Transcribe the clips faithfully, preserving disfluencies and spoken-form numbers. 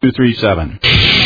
two three seven.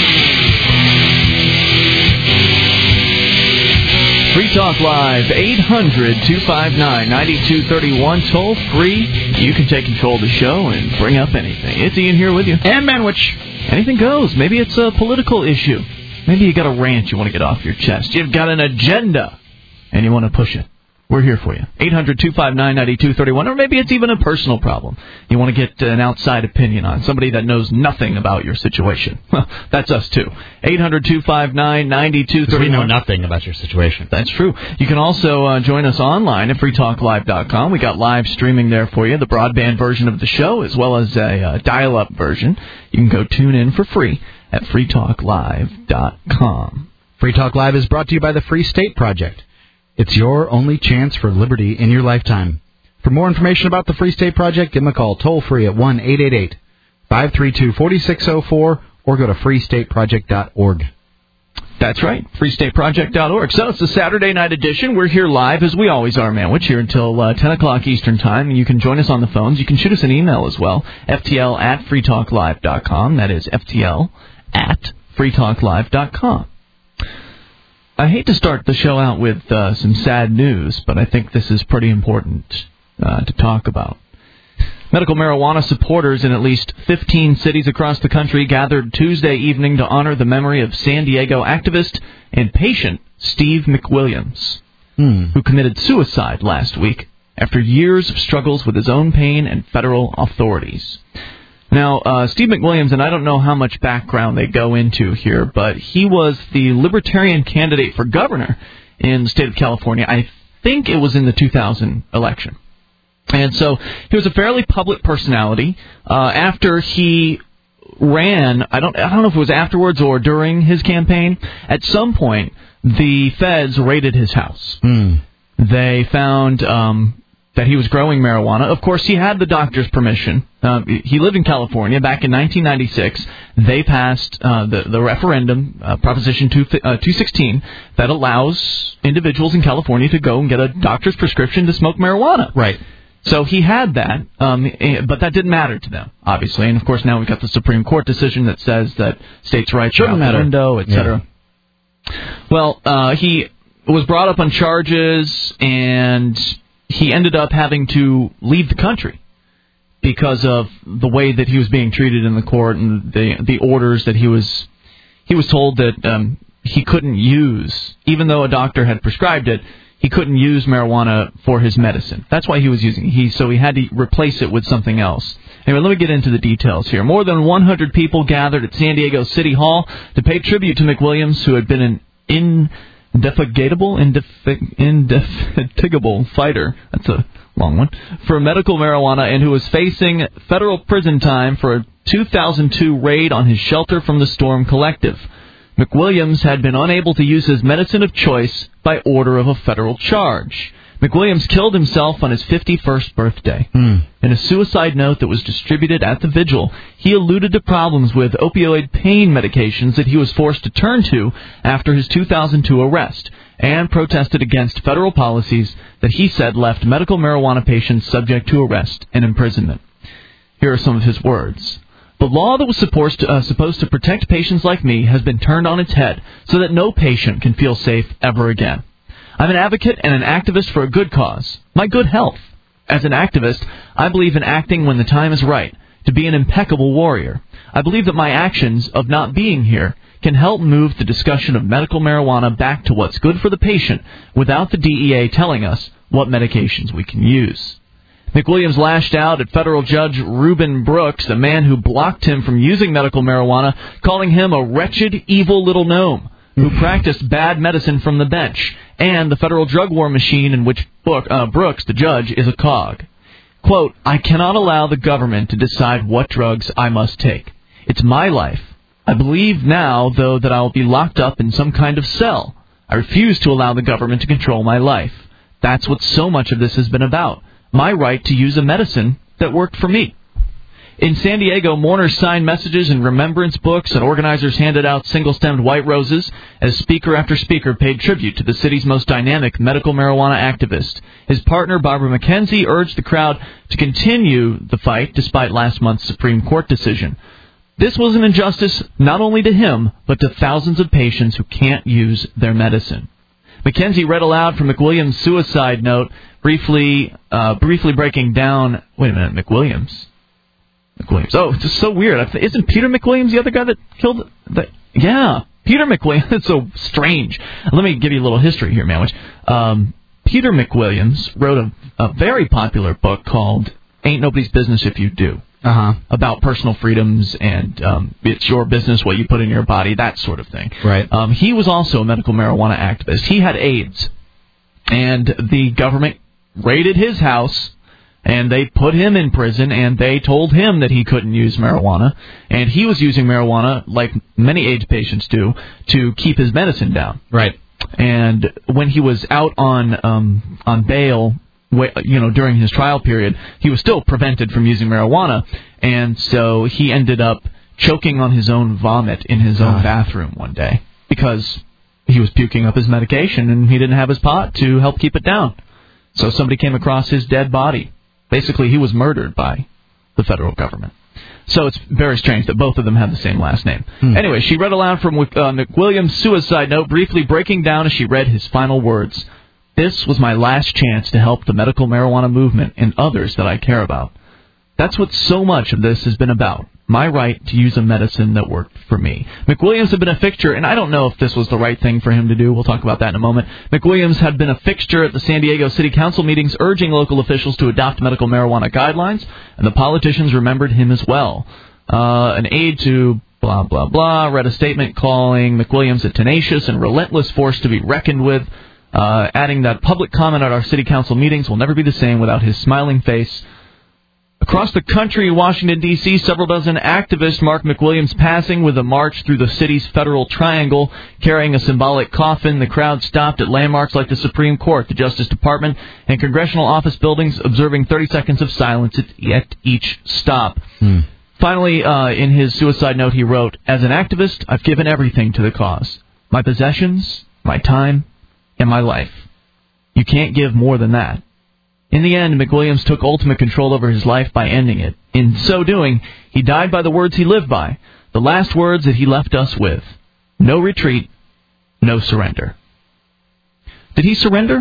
Free Talk Live, eight hundred, two five nine, nine two three one, toll free. You can take control of the show and bring up anything. It's Ian here with you. And Manwich. Anything goes. Maybe it's a political issue. Maybe you got a rant you want to get off your chest. You've got an agenda, and you want to push it. We're here for you. eight hundred, two five nine, nine two three one. Or maybe it's even a personal problem. You want to get an outside opinion on somebody that knows nothing about your situation. That's us, too. eight hundred, two five nine, nine two three one. We know nothing about your situation. That's true. You can also uh, join us online at free talk live dot com. We got live streaming there for you, the broadband version of the show, as well as a uh, dial-up version. You can go tune in for free at free talk live dot com. Free Talk Live is brought to you by the Free State Project. It's your only chance for liberty in your lifetime. For more information about the Free State Project, give them a call toll-free at one eight eight eight, five three two, four six zero four or go to free state project dot org. That's right, free state project dot org. So it's the Saturday night edition. We're here live, as we always are, Manwich, here until uh, ten o'clock Eastern Time. You can join us on the phones. You can shoot us an email as well, f t l at free talk live dot com. That is f t l at free talk live dot com. I hate to start the show out with uh, some sad news, but I think this is pretty important uh, to talk about. Medical marijuana supporters in at least fifteen cities across the country gathered Tuesday evening to honor the memory of San Diego activist and patient Steve McWilliams, hmm. who committed suicide last week after years of struggles with his own pain and federal authorities. Now, uh, Steve McWilliams, and I don't know how much background they go into here, but he was the Libertarian candidate for governor in the state of California. I think it was in the two thousand election. And so he was a fairly public personality. Uh, after he ran, I don't, I don't know if it was afterwards or during his campaign, at some point the feds raided his house. Mm. They found um, that he was growing marijuana. Of course, he had the doctor's permission. Uh, he lived in California back in nineteen ninety-six. They passed uh, the, the referendum, uh, Proposition two, uh, two sixteen, that allows individuals in California to go and get a doctor's prescription to smoke marijuana. Right. So he had that, um, but that didn't matter to them, obviously. And, of course, now we've got the Supreme Court decision that says that states' rights shouldn't matter, window, et cetera. Yeah. Well, uh, he was brought up on charges, and he ended up having to leave the country because of the way that he was being treated in the court and the the orders that he was he was told that um, he couldn't use, even though a doctor had prescribed it. He couldn't use marijuana for his medicine. That's why he was using it. He, so he had to replace it with something else. Anyway, let me get into the details here. More than one hundred people gathered at San Diego City Hall to pay tribute to McWilliams, who had been an indefatigable, indef- indefatigable fighter. That's a long one. For medical marijuana, and who was facing federal prison time for a two thousand two raid on his Shelter from the Storm collective. McWilliams had been unable to use his medicine of choice by order of a federal charge. McWilliams killed himself on his fifty-first birthday. Mm. In a suicide note that was distributed at the vigil, he alluded to problems with opioid pain medications that he was forced to turn to after his two thousand two arrest, and protested against federal policies that he said left medical marijuana patients subject to arrest and imprisonment. Here are some of his words. The law that was supposed to, uh, supposed to protect patients like me has been turned on its head so that no patient can feel safe ever again. I'm an advocate and an activist for a good cause, my good health. As an activist, I believe in acting when the time is right, to be an impeccable warrior. I believe that my actions of not being here can help move the discussion of medical marijuana back to what's good for the patient without the D E A telling us what medications we can use. McWilliams lashed out at federal judge Reuben Brooks, a man who blocked him from using medical marijuana, calling him a wretched, evil little gnome who practiced bad medicine from the bench, and the federal drug war machine in which uh, Brooks, the judge, is a cog. Quote, I cannot allow the government to decide what drugs I must take. It's my life. I believe now, though, that I will be locked up in some kind of cell. I refuse to allow the government to control my life. That's what so much of this has been about. My right to use a medicine that worked for me. In San Diego, mourners signed messages and remembrance books, and organizers handed out single-stemmed white roses as speaker after speaker paid tribute to the city's most dynamic medical marijuana activist. His partner, Barbara McKenzie, urged the crowd to continue the fight despite last month's Supreme Court decision. This was an injustice not only to him, but to thousands of patients who can't use their medicine. Mackenzie read aloud from McWilliams' suicide note, briefly uh, briefly breaking down... Wait a minute, McWilliams. McWilliams. Oh, it's just so weird. Isn't Peter McWilliams the other guy that killed... The, yeah, Peter McWilliams. It's so strange. Let me give you a little history here, man. Which, um, Peter McWilliams wrote a, a very popular book called Ain't Nobody's Business If You Do. Uh-huh. About personal freedoms and um, it's your business what you put in your body, that sort of thing. Right. Um, he was also a medical marijuana activist. He had AIDS, and the government raided his house, and they put him in prison, and they told him that he couldn't use marijuana, and he was using marijuana, like many AIDS patients do, to keep his medicine down. Right. And when he was out on um, on bail, you know, during his trial period, he was still prevented from using marijuana, and so he ended up choking on his own vomit in his own bathroom one day because he was puking up his medication and he didn't have his pot to help keep it down. So somebody came across his dead body. Basically, he was murdered by the federal government. So it's very strange that both of them have the same last name. Hmm. Anyway, she read aloud from uh, McWilliams' suicide note, briefly breaking down as she read his final words. This was my last chance to help the medical marijuana movement and others that I care about. That's what so much of this has been about, my right to use a medicine that worked for me. McWilliams had been a fixture, and I don't know if this was the right thing for him to do. We'll talk about that in a moment. McWilliams had been a fixture at the San Diego City Council meetings urging local officials to adopt medical marijuana guidelines, and the politicians remembered him as well. Uh, an aide to blah, blah, blah read a statement calling McWilliams a tenacious and relentless force to be reckoned with, Uh, adding that public comment at our city council meetings will never be the same without his smiling face. Across the country, Washington, D C, several dozen activists marked McWilliams' passing with a march through the city's Federal Triangle. Carrying a symbolic coffin, the crowd stopped at landmarks like the Supreme Court, the Justice Department, and congressional office buildings, observing thirty seconds of silence at each stop. Hmm. Finally, uh, in his suicide note, he wrote, "As an activist, I've given everything to the cause. My possessions, my time, and my life. You can't give more than that." In the end, McWilliams took ultimate control over his life by ending it. In so doing, he died by the words he lived by, the last words that he left us with. No retreat, no surrender. Did he surrender?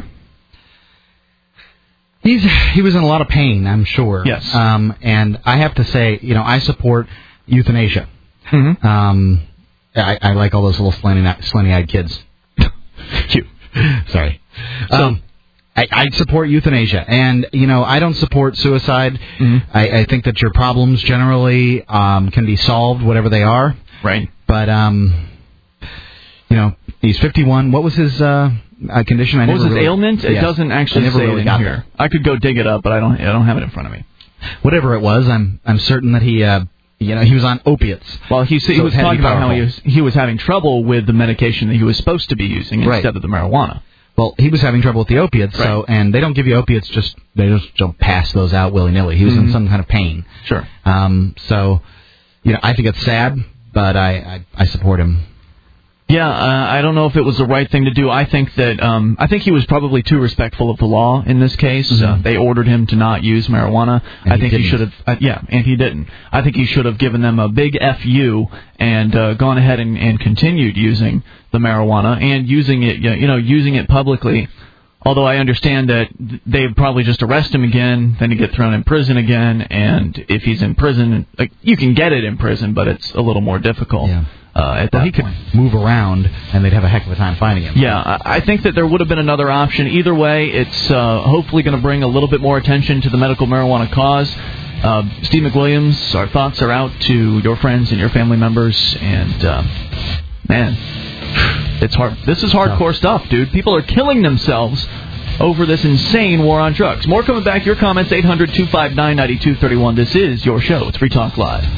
He's he was in a lot of pain, I'm sure. Yes. Um, and I have to say, you know, I support euthanasia. Mm-hmm. Um, I, I like all those little slanty-eyed kids. Cute. Sorry. So, um, I, I support euthanasia, and you know I don't support suicide. Mm-hmm. I, I think that your problems generally um, can be solved, whatever they are. Right. But um, you know, he's fifty-one. What was his uh, uh, condition? I what never was his really, ailment? Yes, it doesn't actually I never say really it in got here. there. I could go dig it up, but I don't. I don't have it in front of me. Whatever it was, I'm I'm certain that he. Uh, You know, he was on opiates. Well, he, so he was talking about how he was he was having trouble with the medication that he was supposed to be using instead right. of the marijuana. Well, he was having trouble with the opiates, right. so and they don't give you opiates just they just don't pass those out willy nilly. He was mm-hmm. in some kind of pain. Sure. Um. So, you know, I think it's sad, but I I, I support him. Yeah, uh, I don't know if it was the right thing to do. I think that um, I think he was probably too respectful of the law in this case. Mm-hmm. Uh, they ordered him to not use marijuana. And I think he, he should have. Uh, yeah, and he didn't. I think he should have given them a big F U and uh, gone ahead and, and continued using the marijuana and using it. You know, using it publicly. Although I understand that they'd probably just arrest him again, then he'd get thrown in prison again, and if he's in prison, like, you can get it in prison, but it's a little more difficult. Yeah. Uh, at well, that he point. could move around, and they'd have a heck of a time finding him. Yeah, I think that there would have been another option. Either way, it's uh, hopefully going to bring a little bit more attention to the medical marijuana cause. Uh, Steve McWilliams, our thoughts are out to your friends and your family members, and, uh, man, it's hard. This is hardcore stuff, dude. People are killing themselves over this insane war on drugs. More coming back. Your comments, eight hundred two five nine nine two three one. This is your show. It's Free Talk Live.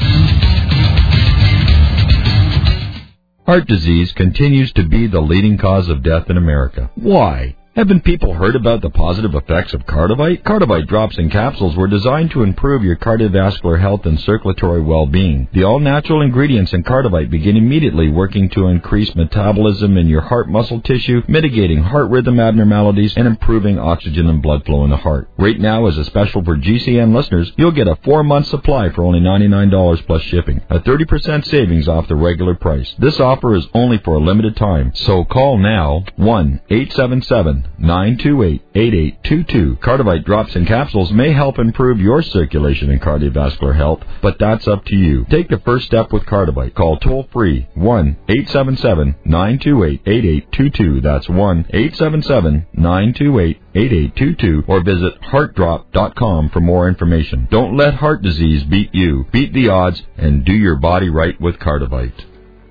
Heart disease continues to be the leading cause of death in America. Why? Haven't people heard about the positive effects of Cardivite? Cardivite drops and capsules were designed to improve your cardiovascular health and circulatory well-being. The all-natural ingredients in Cardivite begin immediately working to increase metabolism in your heart muscle tissue, mitigating heart rhythm abnormalities, and improving oxygen and blood flow in the heart. Right now, as a special for G C N listeners, you'll get a four-month supply for only ninety-nine dollars plus shipping, a thirty percent savings off the regular price. This offer is only for a limited time, so call now, one eight seven seven nine two eight eight eight two two. Cardivite drops and capsules may help improve your circulation and cardiovascular health, but that's up to you. Take the first step with Cardivite. Call toll-free one eight seven seven nine two eight eight eight two two. That's one eight seven seven nine two eight eight eight two two, or visit heart drop dot com for more information. Don't let heart disease beat you. Beat the odds and do your body right with Cardivite.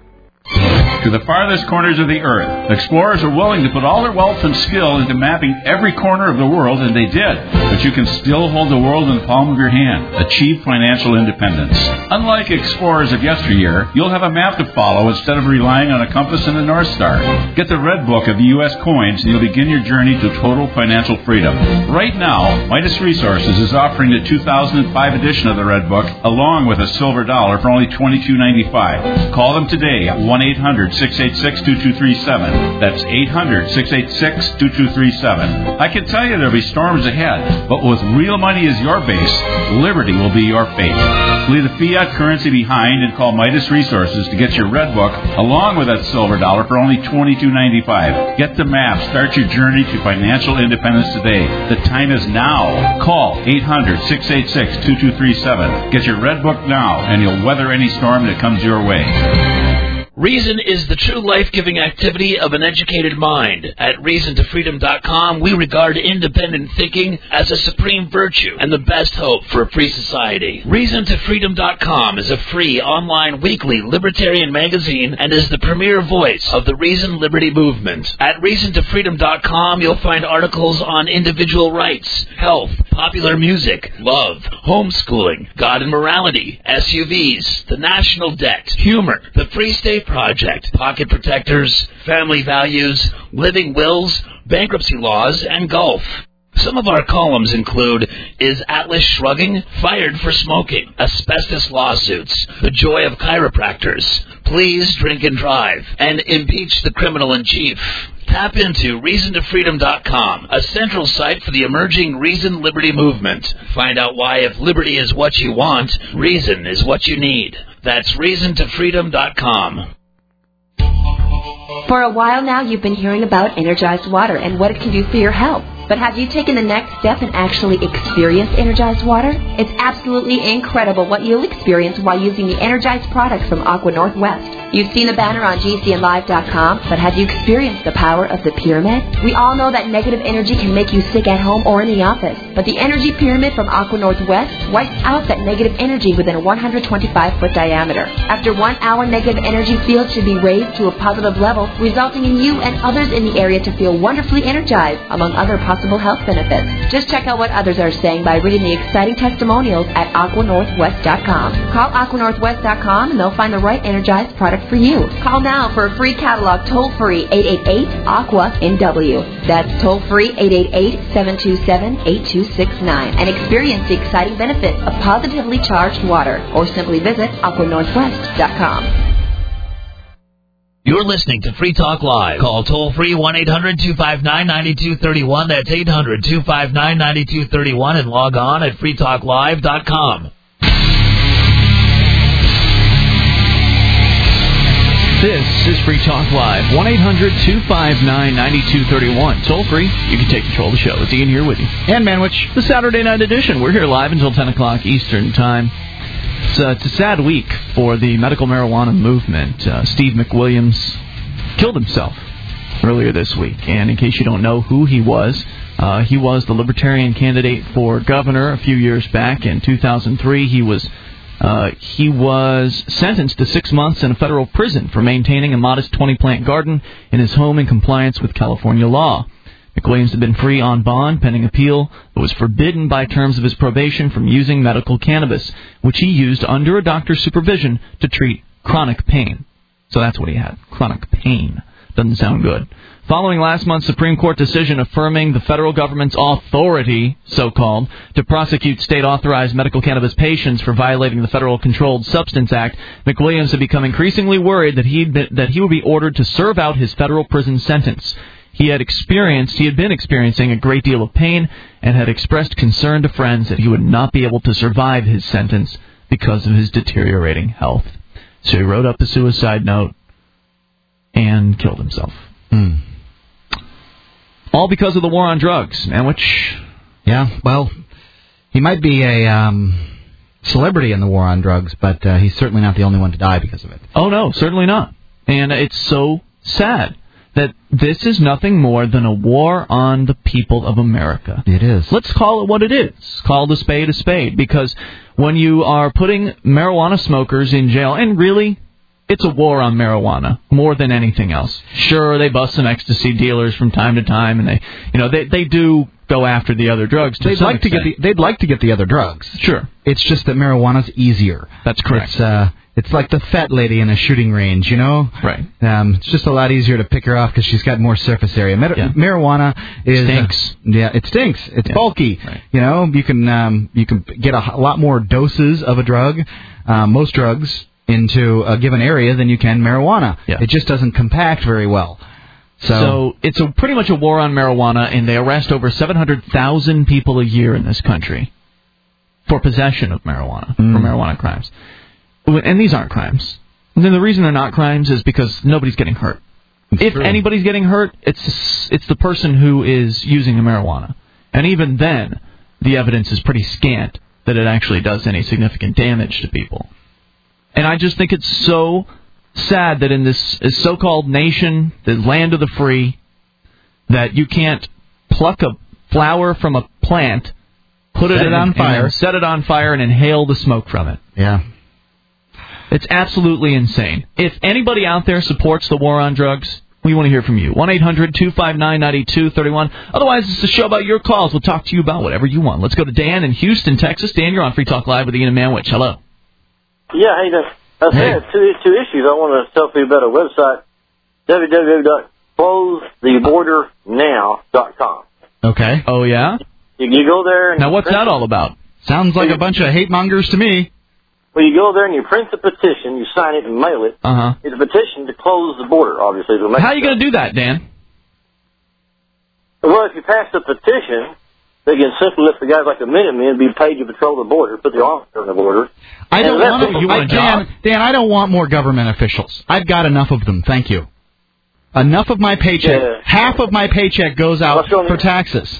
To the farthest corners of the earth, explorers are willing to put all their wealth and skill into mapping every corner of the world, and they did. But you can still hold the world in the palm of your hand. Achieve financial independence. Unlike explorers of yesteryear, you'll have a map to follow instead of relying on a compass and a North Star. Get the Red Book of the U S coins, and you'll begin your journey to total financial freedom. Right now, Midas Resources is offering the two thousand five edition of the Red Book, along with a silver dollar for only twenty-two ninety-five. Call them today at one eight hundred six eight six two two three seven. That's eight hundred six eight six two two three seven. I can tell you there'll be storms ahead, but with real money as your base, liberty will be your fate. Leave the fiat currency behind and call Midas Resources to get your Red Book along with that silver dollar for only twenty-two ninety-five. Get the map. Start your journey to financial independence today. The time is now. Call eight hundred six eight six two two three seven. Get your Red Book now, and you'll weather any storm that comes your way. Reason is the true life-giving activity of an educated mind. At reason to freedom dot com, we regard independent thinking as a supreme virtue and the best hope for a free society. reason to freedom dot com is a free online weekly libertarian magazine and is the premier voice of the Reason Liberty movement. At reason to freedom dot com, you'll find articles on individual rights, health, popular music, love, homeschooling, God and morality, S U Vs, the national debt, humor, the Free State Project, pocket protectors, family values, living wills, bankruptcy laws, and golf. Some of our columns include Is Atlas Shrugging? Fired for Smoking, Asbestos Lawsuits, The Joy of Chiropractors, Please Drink and Drive, and Impeach the Criminal in Chief. Tap into reason to freedom dot com, a central site for the emerging Reason Liberty movement. Find out why if liberty is what you want, reason is what you need. That's reason to freedom dot com. For a while now, you've been hearing about Energized Water and what it can do for your health. But have you taken the next step and actually experienced Energized Water? It's absolutely incredible what you'll experience while using the Energized products from Aqua Northwest. You've seen the banner on G C N live dot com, but have you experienced the power of the pyramid? We all know that negative energy can make you sick at home or in the office, but the energy pyramid from Aqua Northwest wipes out that negative energy within a one hundred twenty-five foot diameter. After one hour, negative energy field should be raised to a positive level, resulting in you and others in the area to feel wonderfully energized, among other possible health benefits. Just check out what others are saying by reading the exciting testimonials at aqua northwest dot com. Call aqua northwest dot com and they'll find the right energized product for you. Call now for a free catalog toll-free eight eight eight aqua N W. That's toll-free eight eight eight seven two seven eight two six nine and experience the exciting benefits of positively charged water, or simply visit aqua northwest dot com. You're listening to Free Talk Live. Call toll-free one eight hundred two five nine nine two three one. That's eight hundred two five nine nine two three one and log on at free talk live dot com. This is Free Talk Live, one eight hundred two five nine nine two three one. Toll free, you can take control of the show. It's Ian here with you. And Manwich. The Saturday night edition. We're here live until ten o'clock Eastern Time. It's, uh, it's a sad week for the medical marijuana movement. Uh, Steve McWilliams killed himself earlier this week. And in case you don't know who he was, uh, he was the Libertarian candidate for governor a few years back. In two thousand three, he was uh, he was sentenced to six months in a federal prison for maintaining a modest twenty-plant garden in his home in compliance with California law. McWilliams had been free on bond pending appeal, but was forbidden by terms of his probation from using medical cannabis, which he used under a doctor's supervision to treat chronic pain. So that's what he had, chronic pain. Doesn't sound good. Following last month's Supreme Court decision affirming the federal government's authority, so-called, to prosecute state-authorized medical cannabis patients for violating the Federal Controlled Substance Act, McWilliams had become increasingly worried that he'd been, that he would be ordered to serve out his federal prison sentence. He had experienced, he had been experiencing a great deal of pain and had expressed concern to friends that he would not be able to survive his sentence because of his deteriorating health. So he wrote up a suicide note and killed himself. Hmm. All because of the war on drugs, man, which... Yeah, well, he might be a um, celebrity in the war on drugs, but uh, he's certainly not the only one to die because of it. Oh, no, certainly not. And it's so sad that this is nothing more than a war on the people of America. It is. Let's call it what it is. Call the spade a spade, because when you are putting marijuana smokers in jail, and really... it's a war on marijuana more than anything else. Sure, they bust some ecstasy dealers from time to time, and they, you know, they they do go after the other drugs. To they'd some like extent. to get the they'd like to get the other drugs. Sure, it's just that marijuana's easier. That's correct. It's uh, it's like the fat lady in a shooting range, you know. Right. Um, it's just a lot easier to pick her off because she's got more surface area. Mar- yeah. Marijuana is stinks. Uh, yeah, it stinks. It's yeah. bulky. Right. You know, you can um, you can get a, a lot more doses of a drug. Uh, most drugs. Into a given area than you can marijuana. Yeah. It just doesn't compact very well. So, so it's a, pretty much a war on marijuana, and they arrest over seven hundred thousand people a year in this country for possession of marijuana, mm. for marijuana crimes. And these aren't crimes. And then the reason they're not crimes is because nobody's getting hurt. It's if true. anybody's getting hurt, it's it's the person who is using the marijuana. And even then, the evidence is pretty scant that it actually does any significant damage to people. And I just think it's so sad that in this so-called nation, the land of the free, that you can't pluck a flower from a plant, put set it, it on in, fire, and set it on fire, and inhale the smoke from it. Yeah. It's absolutely insane. If anybody out there supports the war on drugs, we want to hear from you. one eight hundred two five nine nine two three one. Otherwise, it's a show about your calls. We'll talk to you about whatever you want. Let's go to Dan in Houston, Texas. Dan, you're on Free Talk Live with Ian and Manwich. Hello. Yeah, hey, I Hey. have two, two issues I want to tell you about our website, w w w dot close the border now dot com. Okay. Oh, yeah? You, you go there and... Now, what's that all about? Sounds like a bunch of hate mongers to me. Well, you go there and you print the petition, you sign it and mail it. Uh-huh. It's a petition to close the border, obviously. To How are you going to do that, Dan? Well, if you pass the petition, they can simply let the guys like the Minutemen be paid to patrol the border, put the officer on the border. I don't And want that's- to, you want I, a job? Dan, Dan, I don't want more government officials. I've got enough of them. Thank you. Enough of my paycheck. Yeah. Half of my paycheck goes out What's going for on? taxes.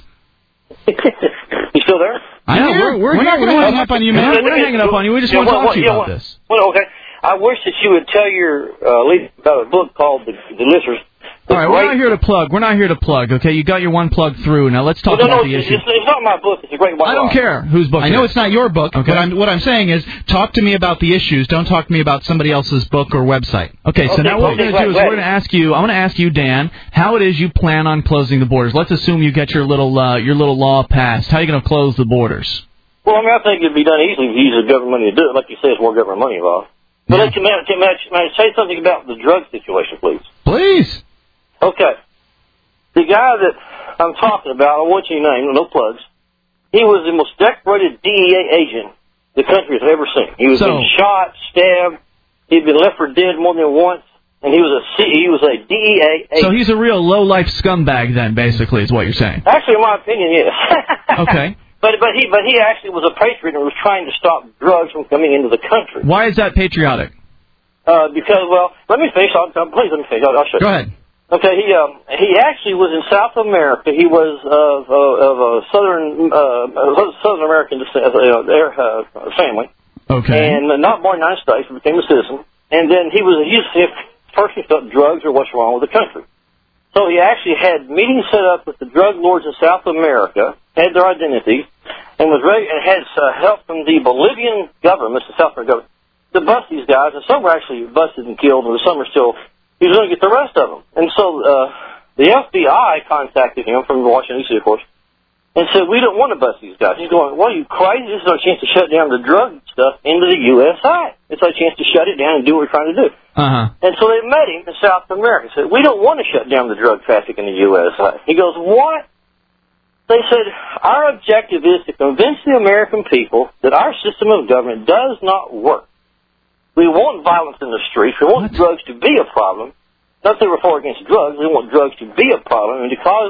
You still there? I'm Yeah, here. we're- we're We're not here. going to hang up on you, man. We're not hanging up on you. We just Yeah, want to well, talk to you yeah, about well, this. Well, okay. I wish that you would tell your uh, lead about a book called The, the Listeners. All right, we're not here to plug. We're not here to plug, okay? You got your one plug through. Now let's talk Well, no, about no, the it's, issue. it's, it's not my book. It's a great white I don't lie. care whose book I it know is. it's not your book, Okay. but I'm, what I'm saying is talk to me about the issues. Don't talk to me about somebody else's book or website. Okay, so Okay, now what we're okay, going to do is glad- we're going to ask you, I'm going to ask you, Dan, how it is you plan on closing the borders. Let's assume you get your little uh, your little law passed. How are you going to close the borders? Well, I mean, I think it'd be done easily if you use the government money to do it. Like you say, it's more government money involved. But let you, may, I- may, I- may I say something about the drug situation, please? Please. Okay. The guy that I'm talking about, I want you to name, no plugs, he was the most decorated D E A agent the country has ever seen. He was So- been shot, stabbed, he'd been left for dead more than once, and he was a C, he was a D E A agent. So he's a real low-life scumbag then, basically, is what you're saying. Actually, in my opinion, yes. Okay. But but he but he actually was a patriot and was trying to stop drugs from coming into the country. Why is that patriotic? Uh, because well, let me finish. I'll, I'll, please let me finish. I'll, I'll show Go you. ahead. Okay, he um he actually was in South America. He was of uh, of a southern uh Southern American descent, uh, their uh, family, Okay. and not born in the United States, but became a citizen. And then he was he used to first he thought drugs or what's wrong with the country. So he actually had meetings set up with the drug lords of South America, had their identities, and was ready and had uh, help from the Bolivian government, the South American government, to bust these guys. And some were actually busted and killed, and some are still. He was going to get the rest of them. And so uh, the F B I contacted him from Washington D C, of course, and said, we don't want to bust these guys. He's going, well, are you crazy? This is our chance to shut down the drug stuff into the U S A. It's our chance to shut it down and do what we're trying to do. Uh-huh. And so they met him in South America. Said, we don't want to shut down the drug traffic in the U S A. He goes, what? They said, our objective is to convince the American people that our system of government does not work. We want violence in the streets. We want what? drugs to be a problem. Not that they were for against drugs. They want drugs to be a problem and to cause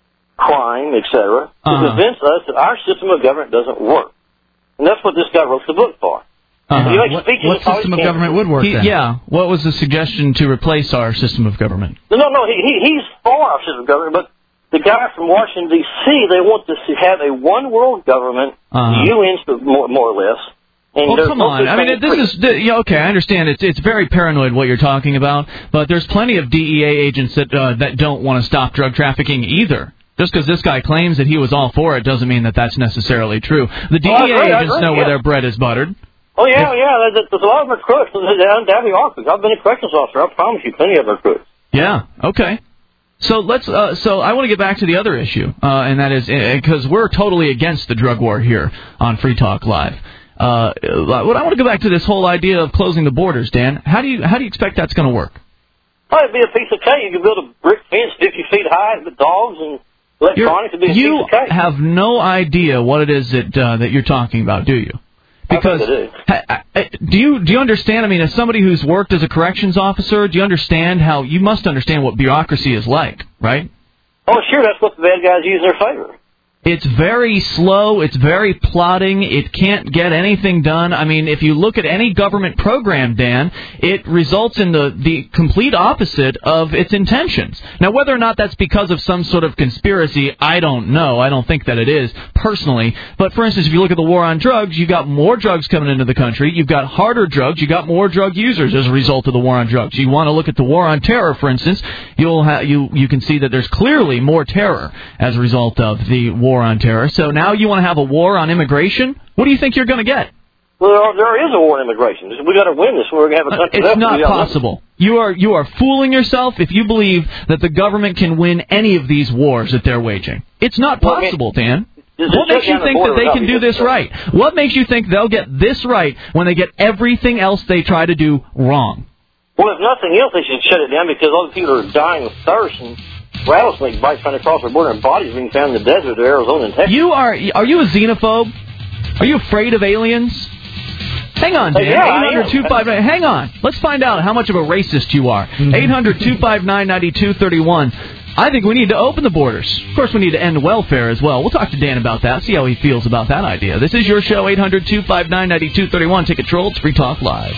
crime, et cetera, uh-huh. to convince us that our system of government doesn't work. And that's what this guy wrote the book for. Uh-huh. What, what system of government would work he, then? Yeah. What was the suggestion to replace our system of government? No, no, no. He, he, he's for our system of government, but the guy from Washington, D C, they want to have a one-world government, uh-huh. U N more, more or less. And well, come on. I mean, this is yeah, okay. I understand it's it's very paranoid what you're talking about, but there's plenty of D E A agents that uh, that don't want to stop drug trafficking either. Just because this guy claims that he was all for it doesn't mean that that's necessarily true. The D E A oh, agree, agents agree, know yeah. where their bread is buttered. Oh yeah, yeah. There's, there's a lot of them are crooks. They undoubtedly are crooks. I've been a corrections officer. I promise you, plenty of them are crooks. Yeah. Okay. So let's. Uh, so I want to get back to the other issue, uh, and that is because uh, we're totally against the drug war here on Free Talk Live. Uh, what I want to go back to this whole idea of closing the borders, Dan. How do you how do you expect that's going to work? Well, it'd be a piece of cake. You could build a brick fence fifty feet high with dogs and electronics. It'd be a you piece of cake. have no idea what it is that uh, that you're talking about, do you? Because I think I do. I, do you do you understand? I mean, as somebody who's worked as a corrections officer, do you understand how you must understand what bureaucracy is like, right? Oh, sure. That's what the bad guys use in their favor. It's very slow. It's very plodding. It can't get anything done. I mean, if you look at any government program, Dan, it results in the, the complete opposite of its intentions. Now, whether or not that's because of some sort of conspiracy, I don't know. I don't think that it is, personally. But, for instance, if you look at the war on drugs, you've got more drugs coming into the country. You've got harder drugs. You've got more drug users as a result of the war on drugs. You want to look at the war on terror, for instance, you'll ha- you, you can see that there's clearly more terror as a result of the war on terror. So now you want to have a war on immigration? What do you think you're going to get? Well, there, are, there is a war on immigration. We got to win this. We're going to have a country. Uh, it's not possible. You are you are fooling yourself if you believe that the government can win any of these wars that they're waging. It's not possible, well, I mean, Dan. What makes you think that they can do this right? What makes you think they'll get this right when they get everything else they try to do wrong? Well, if nothing else, they should shut it down because all the people are dying of thirst and rattlesnake bites trying to cross the border and bodies being found in the desert of Arizona and Texas. You are are you a xenophobe? Are you afraid of aliens? Hang on, Dan. Uh, yeah, eight hundred two five nine Hang on. Let's find out how much of a racist you are. eight hundred two five nine nine two three one. I think we need to open the borders. Of course, we need to end welfare as well. We'll talk to Dan about that, see how he feels about that idea. This is your show, eight hundred two five nine nine two three one. Take control. It's Free Talk Live.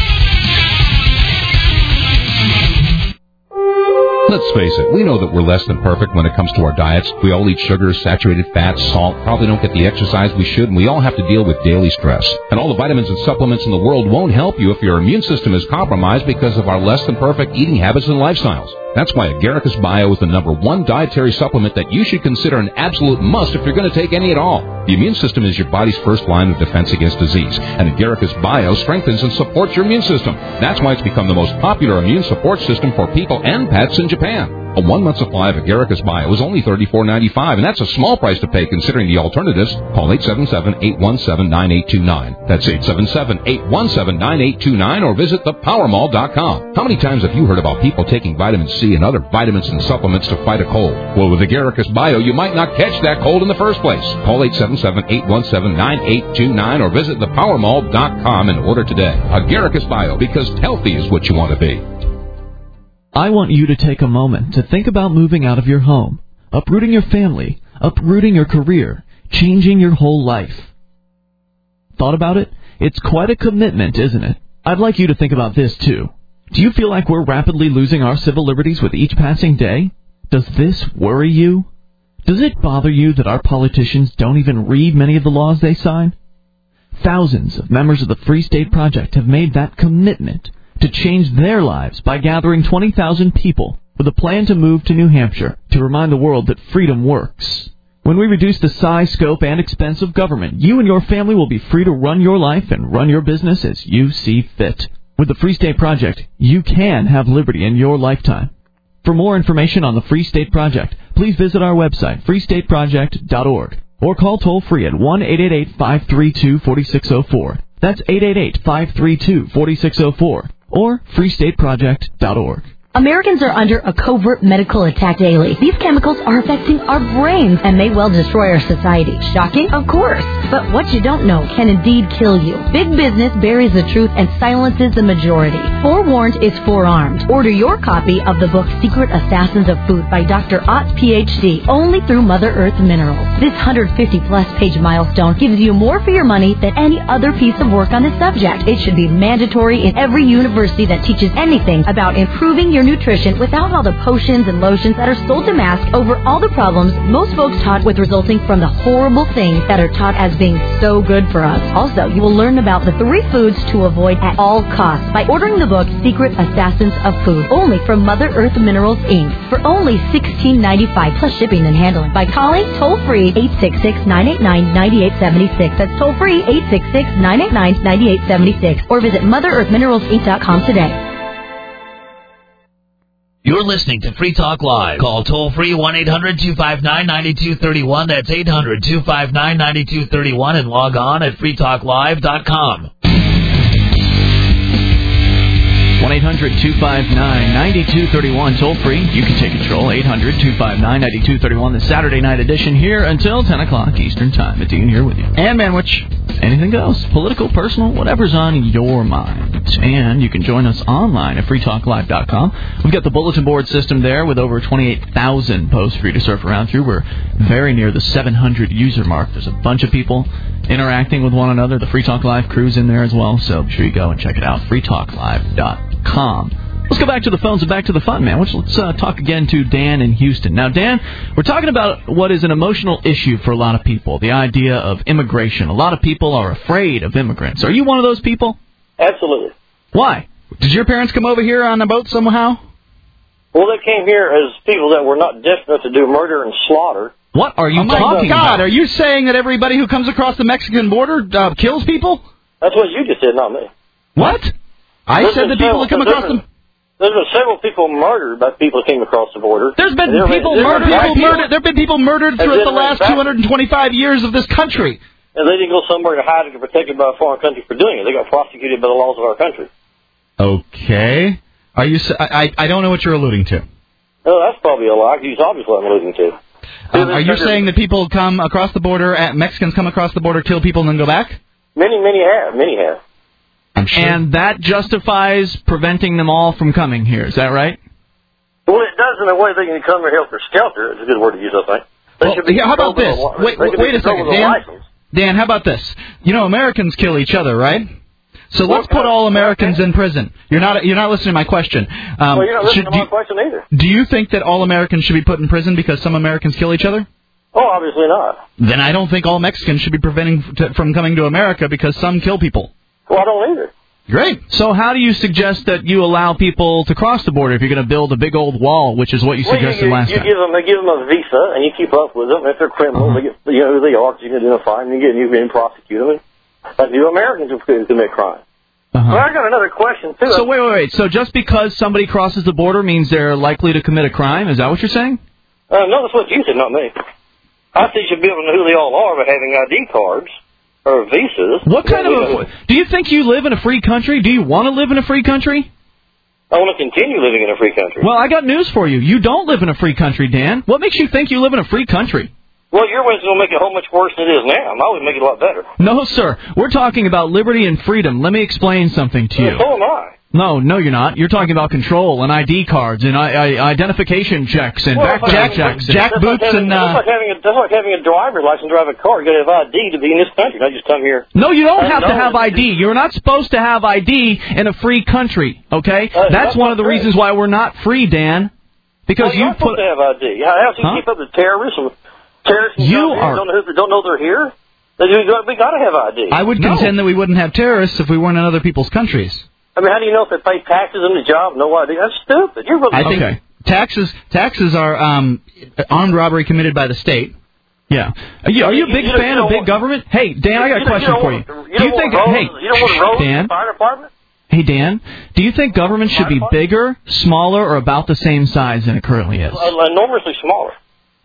Let's face it, we know that we're less than perfect when it comes to our diets. We all eat sugar, saturated fats, salt, probably don't get the exercise we should, and we all have to deal with daily stress. And all the vitamins and supplements in the world won't help you if your immune system is compromised because of our less than perfect eating habits and lifestyles. That's why Agaricus Bio is the number one dietary supplement that you should consider an absolute must if you're going to take any at all. The immune system is your body's first line of defense against disease, and Agaricus Bio strengthens and supports your immune system. That's why it's become the most popular immune support system for people and pets in Japan. A one-month supply of Agaricus Bio is only thirty-four ninety-five, and that's a small price to pay considering the alternatives. Call eight seven seven, eight one seven, nine eight two nine. That's eight seven seven, eight one seven, nine eight two nine, or visit the power mall dot com. How many times have you heard about people taking vitamin C and other vitamins and supplements to fight a cold? Well, with Agaricus Bio, you might not catch that cold in the first place. Call eight seven seven, eight one seven, nine eight two nine or visit the power mall dot com and order today. Agaricus Bio, because healthy is what you want to be. I want you to take a moment to think about moving out of your home, uprooting your family, uprooting your career, changing your whole life. Thought about it? It's quite a commitment, isn't it? I'd like you to think about this, too. Do you feel like we're rapidly losing our civil liberties with each passing day? Does this worry you? Does it bother you that our politicians don't even read many of the laws they sign? Thousands of members of the Free State Project have made that commitment to change their lives by gathering twenty thousand people with a plan to move to New Hampshire to remind the world that freedom works. When we reduce the size, scope, and expense of government, you and your family will be free to run your life and run your business as you see fit. With the Free State Project, you can have liberty in your lifetime. For more information on the Free State Project, please visit our website, free state project dot org, or call toll-free at one eight eight eight, five three two, four six zero four. That's eight eight eight, five three two, four six zero four, or free state project dot org. Americans are under a covert medical attack daily. These chemicals are affecting our brains and may well destroy our society. Shocking? Of course. But what you don't know can indeed kill you. Big business buries the truth and silences the majority. Forewarned is forearmed. Order your copy of the book Secret Assassins of Food by Doctor Ott, P H D, only through Mother Earth Minerals. This one hundred fifty plus page milestone gives you more for your money than any other piece of work on this subject. It should be mandatory in every university that teaches anything about improving your nutrition without all the potions and lotions that are sold to mask over all the problems most folks taught with resulting from the horrible things that are taught as being so good for us. Also, you will learn about the three foods to avoid at all costs by ordering the book Secret Assassins of Food, only from Mother Earth Minerals, Incorporated, for only sixteen ninety-five plus shipping and handling by calling toll-free eight six six, nine eight nine, nine eight seven six. That's toll-free eight six six, nine eight nine, nine eight seven six, or visit Mother Earth Minerals Inc dot com today. You're listening to Free Talk Live. Call toll-free one eight hundred, two five nine, nine two three one. That's eight hundred, two five nine, nine two three one, and log on at free talk live dot com. one eight hundred, two five nine, nine two three one, toll-free. You can take control. eight hundred, two five nine, nine two three one, the Saturday night edition, here until ten o'clock Eastern Time. It's Ian here with you. And Manwich. Anything goes. Political, personal, whatever's on your mind. And you can join us online at free talk live dot com. We've got the bulletin board system there with over twenty-eight thousand posts for you to surf around through. We're very near the seven hundred user mark. There's a bunch of people interacting with one another. The Free Talk Live crew's in there as well, so be sure you go and check it out, free talk live dot com. Let's go back to the phones and back to the fun, man. Let's, let's uh, talk again to Dan in Houston. Now, Dan, we're talking about what is an emotional issue for a lot of people, the idea of immigration. A lot of people are afraid of immigrants. Are you one of those people? Absolutely. Why? Did your parents come over here on a boat somehow? Well, they came here as people that were not desperate to do murder and slaughter. What are you oh my talking God, about? Are you saying that everybody who comes across the Mexican border uh, kills people? That's what you just said, not me. What? I There's said that people that come across them... There's been several people murdered by people that came across the border. There's been there people been, murdered. People murdered. There have been people murdered throughout the last two hundred twenty-five years of this country. And they didn't go somewhere to hide or protected by a foreign country for doing it. They got prosecuted by the laws of our country. Okay. Are you? I I don't know what you're alluding to. Oh, that's probably a lie. He's obviously what I'm alluding to. Um, are you saying that people come across the border, at Mexicans come across the border, kill people, and then go back? Many, many have. Many have. I'm sure. And that justifies preventing them all from coming here. Is that right? Well, it does in a way they can come here helter skelter. It's a good word to use, I think. They Well, should be yeah, how about this? a, Wait, wait, wait a second, Dan. Dan, how about this? You know, Americans kill each other, right? So Well, let's put all Americans in prison. You're not you're not listening to my question. Um, well, you're not listening should, to my do, question either. do you think that all Americans should be put in prison because some Americans kill each other? Oh, obviously not. Then I don't think all Mexicans should be preventing to, from coming to America because some kill people. Well, I don't either. Great. So how do you suggest that you allow people to cross the border if you're going to build a big old wall, which is what you Well, suggested you, you, last you time? give them, they give them a visa, and you keep up with them. If they're criminals, Uh-huh. they get, you know who they are, because you can identify them, and you get you can prosecute them. Like do Americans who commit crime. Uh-huh. Well, I got another question too. So wait, wait, wait. So just because somebody crosses the border means they're likely to commit a crime? Is that what you're saying? Uh, no, that's what you said, not me. I think you should be able to know who they all are by having I D cards or visas. What kind of know, a... Do you think you live in a free country? Do you want to live in a free country? I want to continue living in a free country. Well, I got news for you. You don't live in a free country, Dan. What makes you think you live in a free country? Well, your way's going to make it a whole much worse than it is now. Mine would make it a lot better. No, sir. We're talking about liberty and freedom. Let me explain something to you. Well, so am I. No, no, you're not. You're talking about control and I D cards and I, I, identification checks and Well, background Jack, checks. Jack that's Boots like having, and... Uh, that's, like having a, that's like having a driver's license, drive a car. You got to have I D to be in this country, not just come here. No, you don't Uh, have to no. have I D. You're not supposed to have I D in a free country, okay? Uh, that's, that's one not of the true. reasons why we're not free, Dan. Because well, you're you not supposed put... to have I D. How else do you Huh? keep up with terrorists and terrorists and You come here are- and don't know, who, don't know they're here? They, we got to have I D. I would No. contend that we wouldn't have terrorists if we weren't in other people's countries. I mean, how do you know if they pay taxes on the job? No I D. That's stupid. You're really I think Okay. taxes taxes are um, armed robbery committed by the state. Yeah. Are you, are you a You- big you don't- fan you of don't big want- government? Hey, Dan, I got a You question don't for you. want- Do you think... want Hey, roads, you don't want roads in Dan... the fire department? Hey, Dan, do you think government should be bigger, smaller, or about the same size than it currently is? Uh, enormously smaller.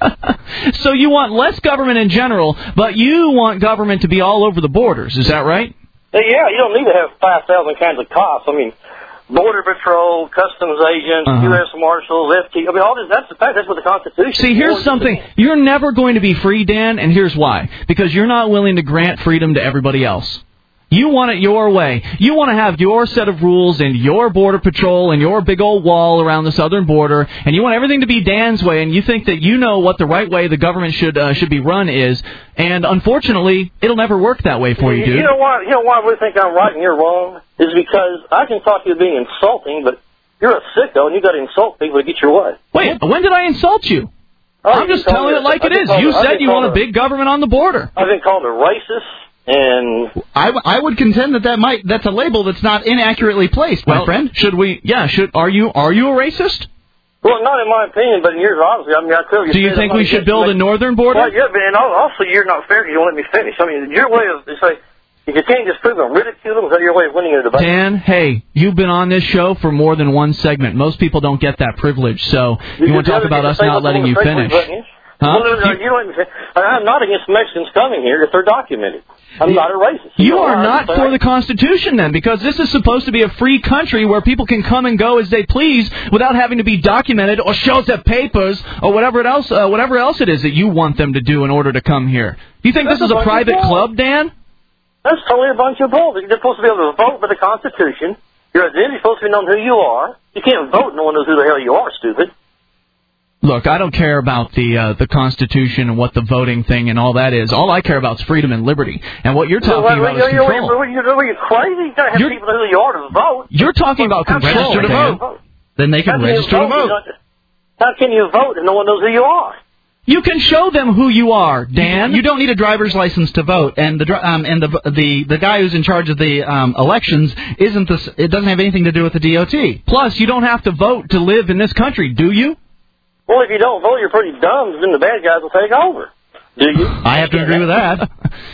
So you want less government in general, but you want government to be all over the borders. Is that right? Yeah, you don't need to have five thousand kinds of cops. I mean, Border Patrol, Customs agents, Uh-huh. U S Marshals, F T. I mean, all this, that's the fact. That's what the Constitution See, here's something. You're never going to be free, Dan, and here's why. Because you're not willing to grant freedom to everybody else. You want it your way. You want to have your set of rules and your Border Patrol and your big old wall around the southern border, and you want everything to be Dan's way, and you think that you know what the right way the government should uh, should be run is, and unfortunately, it'll never work that way for you, dude. You know why? You know why we think I'm right and you're wrong? Is because I can talk you being insulting, but you're a sicko and you got to insult people to get your way. Wait, when did I insult you? Oh, I'm just telling it like it is. You said you want a big government on the border. I've been called a racist. And I, w- I would contend that that might that's a label that's not inaccurately placed, my well, friend. Should we? Yeah. Should are you are you a racist? Well, not in my opinion, but in yours, obviously. I mean, I clearly. Do you think we should build a northern border? Well, yeah, and also you're not fair. You don't let me finish. I mean, your way of say if you can't just prove them, ridicule them. Is that your way of winning a debate? Dan, hey, you've been on this show for more than one segment. Most people don't get that privilege, so you, you want to talk about us not letting you finish? Huh? Well, no, you don't, I'm not against Mexicans coming here if they're documented. I'm not a racist. You, you know, are not for the Constitution, then, because this is supposed to be a free country where people can come and go as they please without having to be documented or show us their papers or whatever else, uh, whatever else it is that you want them to do in order to come here. Do you think That's this is a, a private club, Dan? That's totally a bunch of bull. You're supposed to be able to vote by the Constitution. Your identity's supposed to be known who you are. You can't vote no one knows who the hell you are, stupid. Look, I don't care about the uh, the Constitution and what the voting thing and all that is. All I care about is freedom and liberty. And what you're talking well, about you're, is control. You're, you're, you're crazy. You gotta have you're, people know who you are to vote. You're talking about How control, register to Dan. vote. Then they can How register can to vote. Not, how can you vote if no one knows who you are? You can show them who you are, Dan. You don't need a driver's license to vote, and the um, and the the the guy who's in charge of the um, elections isn't this. It doesn't have anything to do with the D O T. Plus, you don't have to vote to live in this country, do you? Well, if you don't vote, you're pretty dumb. Then the bad guys will take over. Do you? I have to agree with that.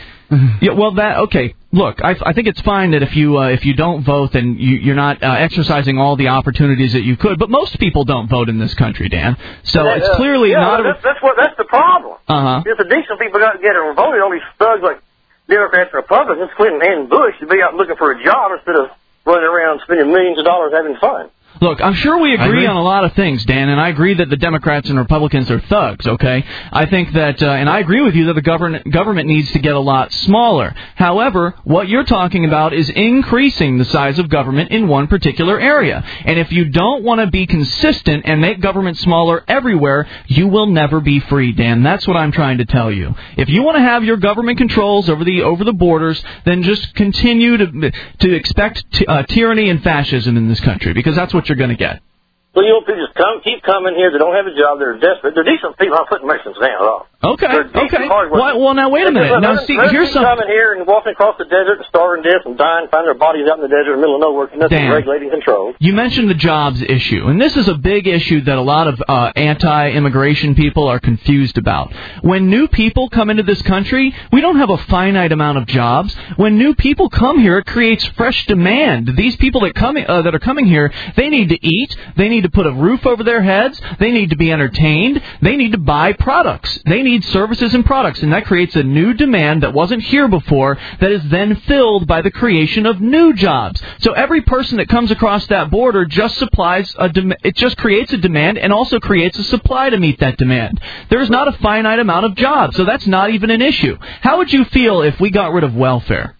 Yeah, well, that okay. Look, I, I think it's fine that if you uh, if you don't vote, then you, you're not uh, exercising all the opportunities that you could. But most people don't vote in this country, Dan. So yeah, it's uh, clearly yeah, not. That's, that's what that's the problem. Uh huh. If the decent people got together and voted, all these thugs like Democrats and Republicans, Clinton and Bush, to be out looking for a job instead of running around spending millions of dollars having fun. Look, I'm sure we agree, agree on a lot of things, Dan, and I agree that the Democrats and Republicans are thugs, okay? I think that, uh, and I agree with you that the government government needs to get a lot smaller. However, what you're talking about is increasing the size of government in one particular area. And if you don't want to be consistent and make government smaller everywhere, you will never be free, Dan. That's what I'm trying to tell you. If you want to have your government controls over the over the borders, then just continue to to expect t- uh, tyranny and fascism in this country, because that's what you're going to get. So you know, people just come, keep coming here. They don't have a job. They're desperate. They're decent people. I'm putting Mexicans down at all. Okay. Okay. Well, well, now wait a minute. Now, see, here's something. Coming here and walking across the desert and starving to death and dying, finding their bodies out in the desert in the middle of nowhere. Nothing Dan, regulating control. You mentioned the jobs issue, and this is a big issue that a lot of uh, anti-immigration people are confused about. When new people come into this country, we don't have a finite amount of jobs. When new people come here, it creates fresh demand. These people that come uh, that are coming here, they need to eat. They need to put a roof over their heads. They need to be entertained. They need to buy products. They need services and products, and that creates a new demand that wasn't here before that is then filled by the creation of new jobs. So every person that comes across that border just supplies a dem- it just creates a demand and also creates a supply to meet that demand. There is not a finite amount of jobs, so that's not even an issue. How would you feel if we got rid of welfare?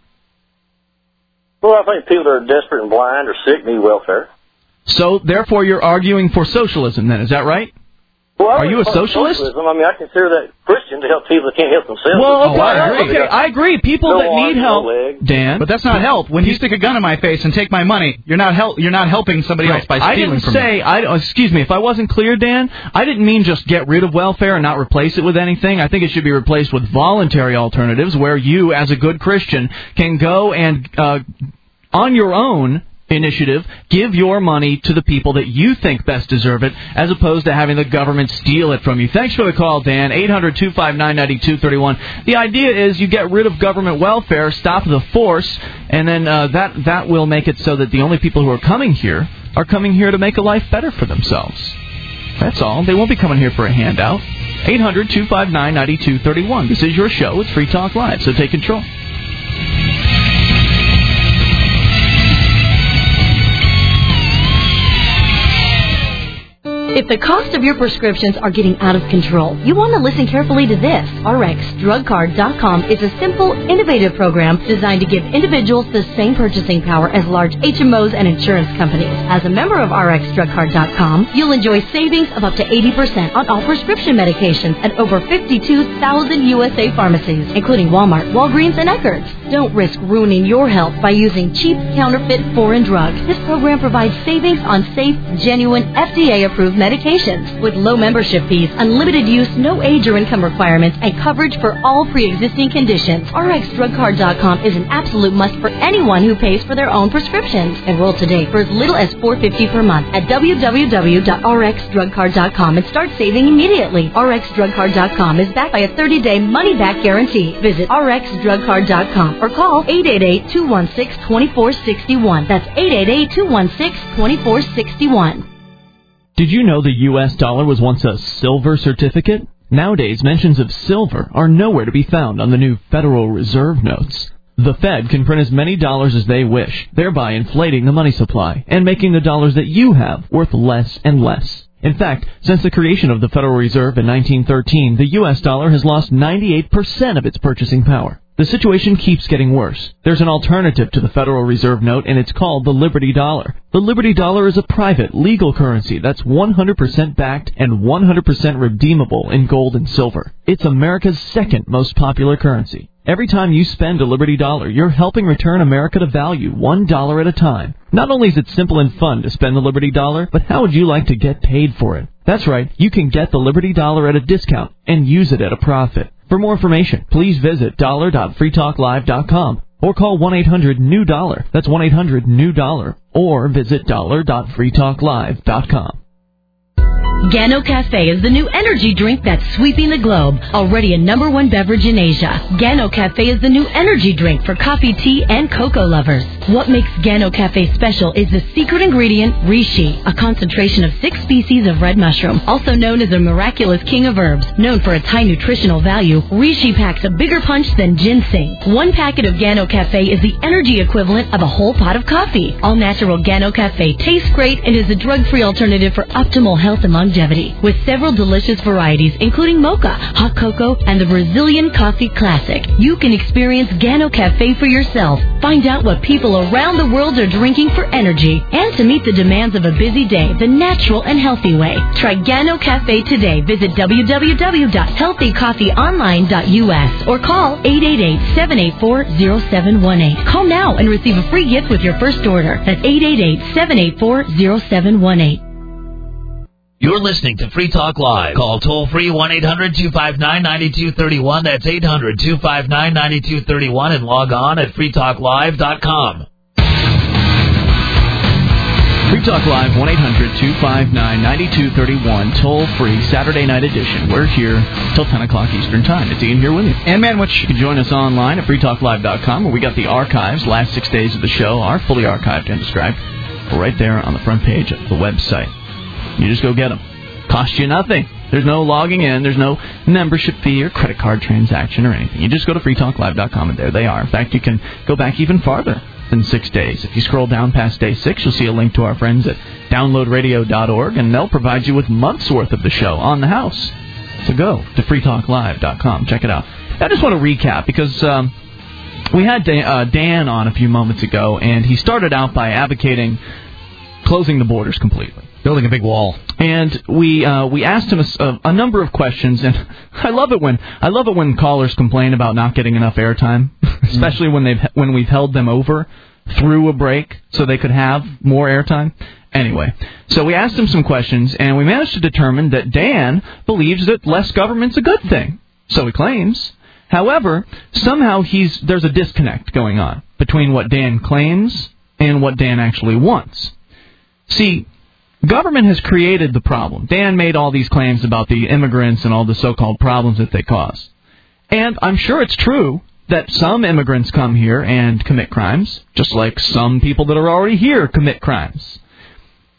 Well, I think people that are desperate and blind or sick need welfare. So, therefore, you're arguing for socialism, then, is that right? Well, are you a socialist? Socialism. I mean, I consider that Christian to help people that can't help themselves. Well, okay, Oh, I agree. okay, I agree. People No that arms, need no help, legs. Dan. But that's not help. When you stick a gun in my face and take my money, you're not help. You're not helping somebody Right. else by I stealing didn't from say. me. I oh, excuse me if I wasn't clear, Dan. I didn't mean just get rid of welfare and not replace it with anything. I think it should be replaced with voluntary alternatives, where you, as a good Christian, can go and uh, on your own initiative, give your money to the people that you think best deserve it, as opposed to having the government steal it from you. Thanks for the call, Dan. eight hundred two five nine nine two three one. The idea is you get rid of government welfare, stop the force, and then uh, that that will make it so that the only people who are coming here are coming here to make a life better for themselves. That's all. They won't be coming here for a handout. eight hundred, two five nine, nine two three one. This is your show. It's Free Talk Live, so take control. If the cost of your prescriptions are getting out of control, you want to listen carefully to this. R X Drug Card dot com is a simple, innovative program designed to give individuals the same purchasing power as large H M Os and insurance companies. As a member of R X Drug Card dot com, you'll enjoy savings of up to eighty percent on all prescription medications at over fifty-two thousand U S A pharmacies, including Walmart, Walgreens, and Eckerd's. Don't risk ruining your health by using cheap, counterfeit, foreign drugs. This program provides savings on safe, genuine, F D A-approved medications with low membership fees, unlimited use, no age or income requirements, and coverage for all pre-existing conditions. R X Drug Card dot com is an absolute must for anyone who pays for their own prescriptions. Enroll today for as little as four dollars and fifty cents per month at w w w dot r x drug card dot com and start saving immediately. R X Drug Card dot com is backed by a thirty-day money-back guarantee. Visit R X Drug Card dot com or call eight eight eight, two one six, two four six one. That's eight eight eight, two one six, two four six one. Did you know the U S dollar was once a silver certificate? Nowadays, mentions of silver are nowhere to be found on the new Federal Reserve notes. The Fed can print as many dollars as they wish, thereby inflating the money supply and making the dollars that you have worth less and less. In fact, since the creation of the Federal Reserve in nineteen thirteen, the U S dollar has lost ninety-eight percent of its purchasing power. The situation keeps getting worse. There's an alternative to the Federal Reserve note, and it's called the Liberty Dollar. The Liberty Dollar is a private, legal currency that's one hundred percent backed and one hundred percent redeemable in gold and silver. It's America's second most popular currency. Every time you spend a Liberty Dollar, you're helping return America to value, one dollar at a time. Not only is it simple and fun to spend the Liberty Dollar, but how would you like to get paid for it? That's right, you can get the Liberty Dollar at a discount and use it at a profit. For more information, please visit dollar dot free talk live dot com or call one eight hundred N E W dollar. That's one eight hundred N E W dollar. Or visit dollar dot free talk live dot com. Gano Cafe is the new energy drink that's sweeping the globe. Already a number one beverage in Asia, Gano Cafe is the new energy drink for coffee, tea, and cocoa lovers. What makes Gano Cafe special is the secret ingredient, reishi, a concentration of six species of red mushroom, also known as the miraculous king of herbs. Known for its high nutritional value, reishi packs a bigger punch than ginseng. One packet of Gano Cafe is the energy equivalent of a whole pot of coffee. All-natural Gano Cafe tastes great and is a drug-free alternative for optimal health and longevity. With several delicious varieties, including mocha, hot cocoa, and the Brazilian coffee classic. You can experience Gano Cafe for yourself. Find out what people around the world are drinking for energy. And to meet the demands of a busy day, the natural and healthy way. Try Gano Cafe today. Visit w w w dot healthy coffee online dot u s or call eight eight eight, seven eight four, zero seven one eight. Call now and receive a free gift with your first order. That's eight eight eight, seven eight four, zero seven one eight. You're listening to Free Talk Live. Call toll-free one eight hundred, two five nine, nine two three one. That's eight hundred, two five nine, nine two three one. And log on at free talk live dot com. Free Talk Live, one eight hundred, two five nine, nine two three one. Toll-free, Saturday night edition. We're here till ten o'clock Eastern Time. It's Ian here with you. And Manwich. You can join us online at free talk live dot com, where we got the archives. Last six days of the show are fully archived and described right there on the front page of the website. You just go get them. Cost you nothing. There's no logging in. There's no membership fee or credit card transaction or anything. You just go to free talk live dot com, and there they are. In fact, you can go back even farther than six days. If you scroll down past day six, you'll see a link to our friends at download radio dot org, and they'll provide you with months' worth of the show on the house. So go to free talk live dot com. Check it out. I just want to recap, because um, we had Dan, uh, Dan on a few moments ago, and he started out by advocating closing the borders completely. Building a big wall. And we uh, we asked him a, a number of questions, and I love it when I love it when callers complain about not getting enough airtime, especially when they've when we've held them over through a break so they could have more airtime. Anyway, so we asked him some questions, and we managed to determine that Dan believes that less government's a good thing. So he claims. However, somehow he's there's a disconnect going on between what Dan claims and what Dan actually wants. See, government has created the problem. Dan made all these claims about the immigrants and all the so-called problems that they cause. And I'm sure it's true that some immigrants come here and commit crimes, just like some people that are already here commit crimes.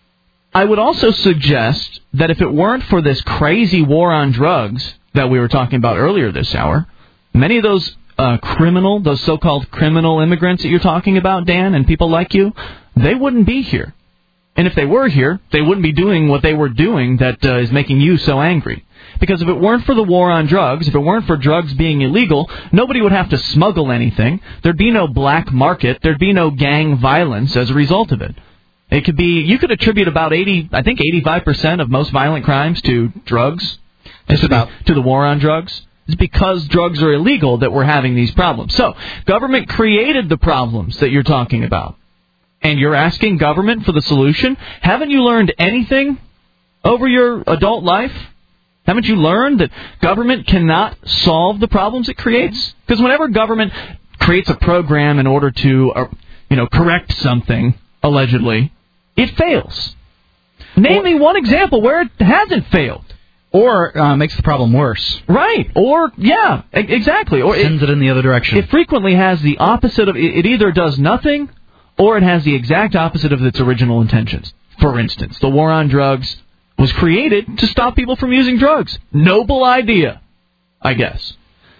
I would also suggest that if it weren't for this crazy war on drugs that we were talking about earlier this hour, many of those uh, criminal, those so-called criminal immigrants that you're talking about, Dan, and people like you, they wouldn't be here. And if they were here, they wouldn't be doing what they were doing that uh, is making you so angry. Because if it weren't for the war on drugs, if it weren't for drugs being illegal, nobody would have to smuggle anything. There'd be no black market. There'd be no gang violence as a result of it. It could be, you could attribute about eighty, I think eighty-five percent of most violent crimes to drugs. Just about. To the war on drugs. It's because drugs are illegal that we're having these problems. So, government created the problems that you're talking about. And you're asking government for the solution? Haven't you learned anything over your adult life? Haven't you learned that government cannot solve the problems it creates? Because whenever government creates a program in order to, uh, you know, correct something, allegedly, it fails. Name or, me one example where it hasn't failed. Or uh, makes the problem worse. Right. Or, yeah, exactly. Or sends it, it in the other direction. It frequently has the opposite of, it either does nothing, or it has the exact opposite of its original intentions. For instance, the war on drugs was created to stop people from using drugs. Noble idea, I guess.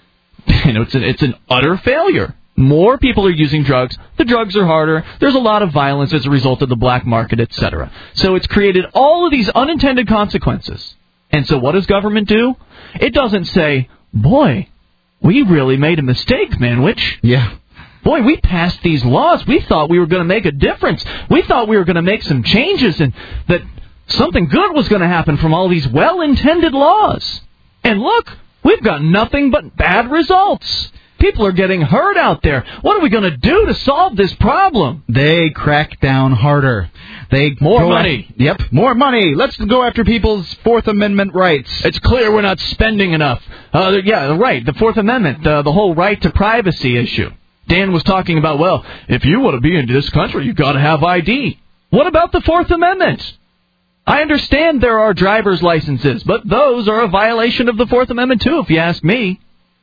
You know, it's, a, it's an utter failure. More people are using drugs. The drugs are harder. There's a lot of violence as a result of the black market, et cetera. So it's created all of these unintended consequences. And so what does government do? It doesn't say, boy, we really made a mistake, Manwich. Yeah. Boy, we passed these laws. We thought we were going to make a difference. We thought we were going to make some changes and that something good was going to happen from all these well-intended laws. And look, we've got nothing but bad results. People are getting hurt out there. What are we going to do to solve this problem? They crack down harder. They More money. After, yep, more money. Let's go after people's Fourth Amendment rights. It's clear we're not spending enough. Uh, yeah, right, the Fourth Amendment, uh, the whole right to privacy issue. Dan was talking about, well, if you want to be in this country, you've got to have I D. What about the Fourth Amendment? I understand there are driver's licenses, but those are a violation of the Fourth Amendment, too, if you ask me.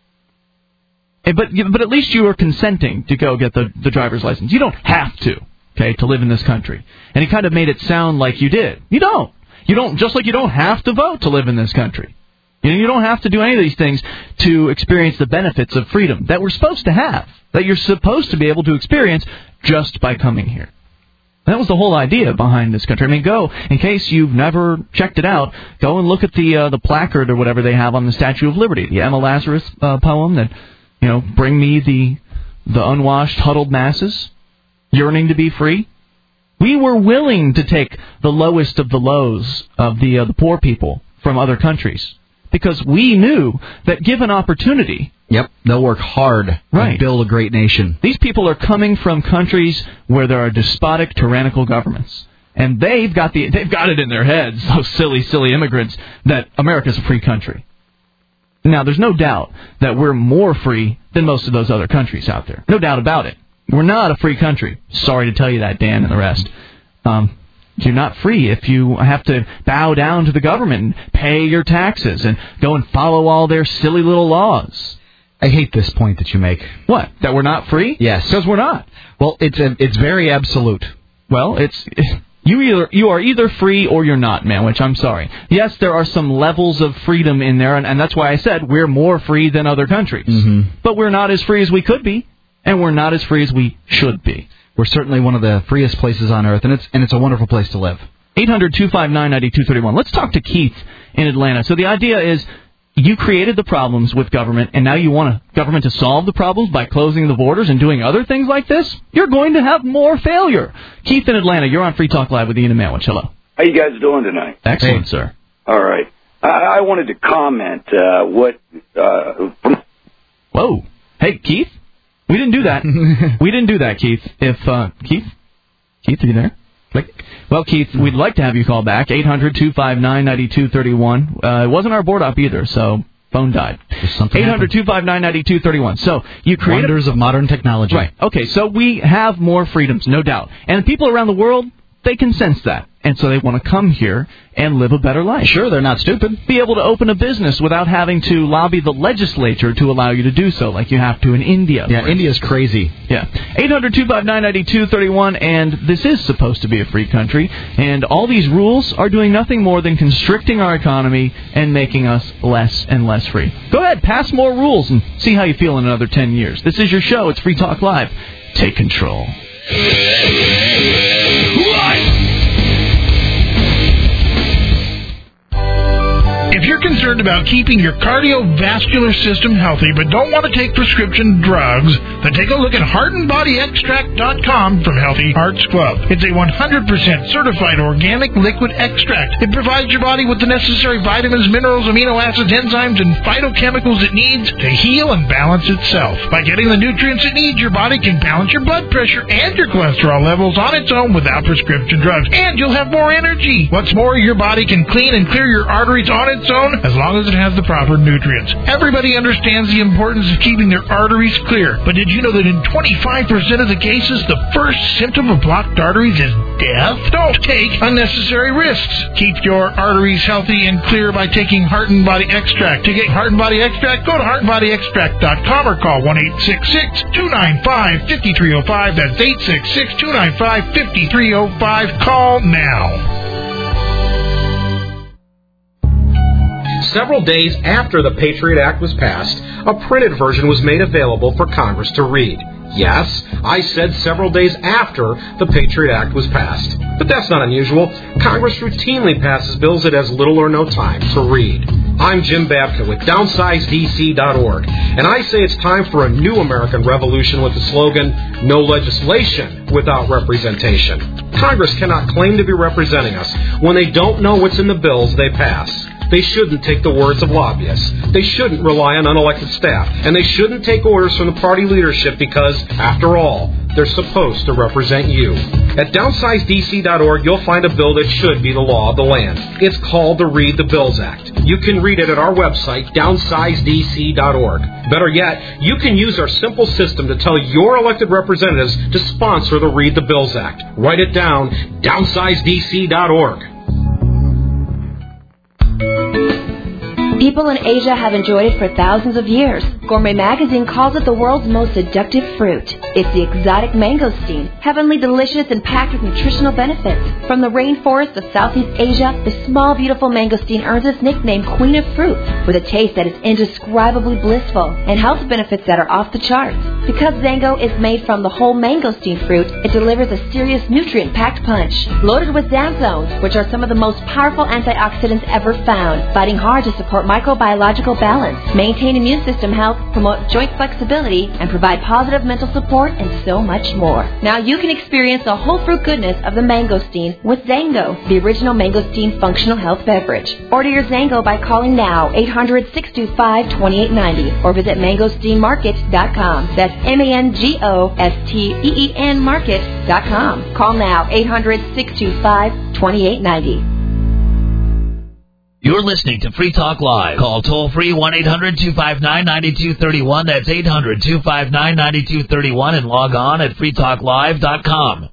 But but at least you are consenting to go get the, the driver's license. You don't have to, okay, to live in this country. And he kind of made it sound like you did. You don't. You don't, just like you don't have to vote to live in this country. You know, you don't have to do any of these things to experience the benefits of freedom that we're supposed to have, that you're supposed to be able to experience just by coming here. That was the whole idea behind this country. I mean, go, in case you've never checked it out, go and look at the uh, the placard or whatever they have on the Statue of Liberty, the Emma Lazarus uh, poem that, you know, bring me the the unwashed, huddled masses, yearning to be free. We were willing to take the lowest of the lows of the uh, the poor people from other countries because we knew that given opportunity, yep, they'll work hard right. to build a great nation. These people are coming from countries where there are despotic, tyrannical governments, and they've got the they've got it in their heads, those silly, silly immigrants, that America's a free country. Now, there's no doubt that we're more free than most of those other countries out there. No doubt about it. We're not a free country. Sorry to tell you that, Dan and the rest. Um, you're not free if you have to bow down to the government and pay your taxes and go and follow all their silly little laws. I hate this point that you make. What? That we're not free? Yes. Because we're not. Well, it's a, it's very absolute. Well, it's... You either you are either free or you're not, man, which I'm sorry. Yes, there are some levels of freedom in there, and, and that's why I said we're more free than other countries. Mm-hmm. But we're not as free as we could be, and we're not as free as we should be. We're certainly one of the freest places on earth, and it's and it's a wonderful place to live. eight hundred, two five nine, nine two three one. Let's talk to Keith in Atlanta. So the idea is you created the problems with government, and now you want government to solve the problems by closing the borders and doing other things like this? You're going to have more failure. Keith in Atlanta, you're on Free Talk Live with Ian and Manwich. Hello. How you guys doing tonight? Excellent, hey. sir. All right. I, I wanted to comment uh, what... Uh, Whoa. Hey, Keith? We didn't do that. we didn't do that, Keith. If uh, Keith? Keith, are you there? Click. Well, Keith, we'd like to have you call back. eight hundred, two five nine, nine two three one. Uh, it wasn't our board op either, so phone died. eight hundred, two five nine, nine two three one. So you created... Wonders of modern technology. Right. Okay, so we have more freedoms, no doubt. And people around the world, they can sense that. and so they want to come here and live a better life. Sure, they're not stupid. Be able to open a business without having to lobby the legislature to allow you to do so, like you have to in India. Yeah, India's crazy. Yeah. eight hundred, two five nine, nine two three one, and this is supposed to be a free country, and all these rules are doing nothing more than constricting our economy and making us less and less free. Go ahead, pass more rules and see how you feel in another ten years. This is your show. It's Free Talk Live. Take control. If you're concerned about keeping your cardiovascular system healthy but don't want to take prescription drugs, then take a look at heart and body extract dot com from Healthy Hearts Club. It's a one hundred percent certified organic liquid extract. It provides your body with the necessary vitamins, minerals, amino acids, enzymes, and phytochemicals it needs to heal and balance itself. By getting the nutrients it needs, your body can balance your blood pressure and your cholesterol levels on its own without prescription drugs, and you'll have more energy. What's more, your body can clean and clear your arteries on its own as long as it has the proper nutrients. Everybody understands the importance of keeping their arteries clear, but did you know that in twenty-five percent of the cases, the first symptom of blocked arteries is death? Don't take unnecessary risks. Keep your arteries healthy and clear by taking Heart and Body Extract. To get Heart and Body Extract, go to heart and body extract dot com or call one eight six six, two nine five, five three zero five. That's eight six six, two nine five, five three zero five. Call now. Several days after the Patriot Act was passed, a printed version was made available for Congress to read. Yes, I said several days after the Patriot Act was passed. But that's not unusual. Congress routinely passes bills at as little or no time to read. I'm Jim Babka with downsize D C dot org, and I say it's time for a new American revolution with the slogan, no legislation without representation. Congress cannot claim to be representing us when they don't know what's in the bills they pass. They shouldn't take the words of lobbyists. They shouldn't rely on unelected staff. And they shouldn't take orders from the party leadership because, after all, they're supposed to represent you. At downsize D C dot org, you'll find a bill that should be the law of the land. It's called the Read the Bills Act. You can read it at our website, downsize D C dot org. Better yet, you can use our simple system to tell your elected representatives to sponsor the Read the Bills Act. Write it down, downsize D C dot org. People in Asia have enjoyed it for thousands of years. Gourmet Magazine calls it the world's most seductive fruit. It's the exotic mangosteen, heavenly delicious and packed with nutritional benefits. From the rainforests of Southeast Asia, the small, beautiful mangosteen earns its nickname Queen of Fruits, with a taste that is indescribably blissful and health benefits that are off the charts. Because Zango is made from the whole mangosteen fruit, it delivers a serious nutrient-packed punch. Loaded with xanthones, which are some of the most powerful antioxidants ever found, fighting hard to support microbiological balance, maintain immune system health, promote joint flexibility, and provide positive mental support, and so much more. Now you can experience the whole fruit goodness of the mangosteen with Zango, the original mangosteen functional health beverage. Order your Zango by calling now, eight hundred, six two five, two eight nine zero, or visit mangosteen market dot com. That's M A N G O S T E E N market dot com. Call now, eight hundred, six two five, two eight nine zero. You're listening to Free Talk Live. Call toll-free one eight hundred, two five nine, nine two three one. That's eight hundred, two five nine, nine two three one, and log on at free talk live dot com.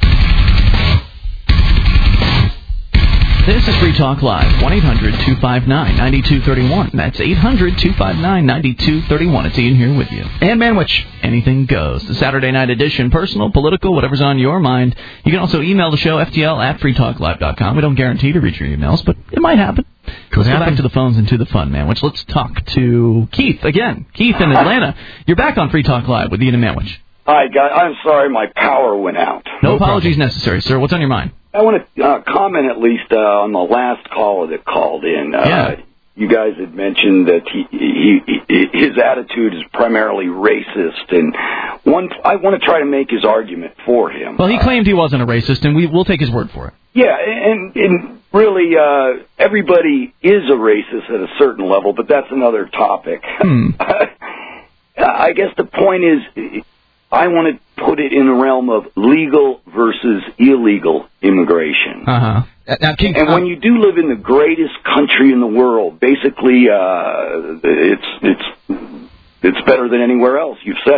This is Free Talk Live, one eight hundred, two five nine, nine two three one. That's eight hundred, two five nine, nine two three one. It's Ian here with you. And Manwich. Anything goes. The Saturday night edition, personal, political, whatever's on your mind. You can also email the show, F T L at free talk live dot com. We don't guarantee to read your emails, but it might happen. Let's go back to the phones and to the fun, Manwich. Let's talk to Keith again. Keith in Atlanta. You're back on Free Talk Live with Ian and Manwich. Hi, guys. I'm sorry my power went out. No, no apologies problem. necessary, sir. What's on your mind? I want to uh, comment at least uh, on the last caller that called in. Uh, yeah. You guys had mentioned that he, he, he, his attitude is primarily racist, and one I want to try to make his argument for him. Well, he uh, claimed he wasn't a racist, and we, we'll take his word for it. Yeah, and, and really, uh, everybody is a racist at a certain level, but that's another topic. Hmm. I guess the point is, I want to put it in the realm of legal versus illegal immigration. Uh-huh. Now, King, and uh, when you do live in the greatest country in the world, basically, uh, it's it's it's better than anywhere else. You've said it.